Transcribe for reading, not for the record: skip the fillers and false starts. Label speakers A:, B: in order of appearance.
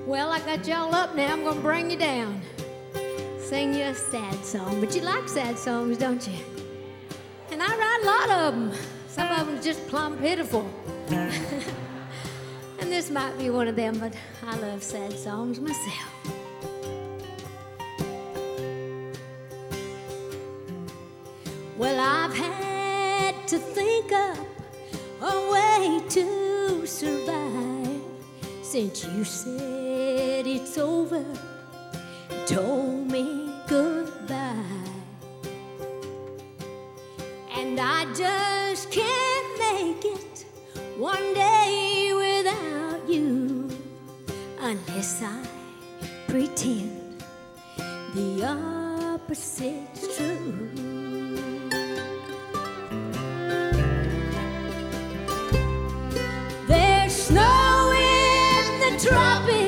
A: Well, I got y'all up now. I'm gonna bring you down. Sing you a sad song. But you like sad songs, don't you? And I write a lot of them. Some of them just plumb pitiful. And this might be one of them, but I love sad songs myself. Well, I've had to think up a way to survive since you said it's over, told me goodbye. And I just can't make it one day without you, unless I pretend the opposite's true. There's snow in the tropics,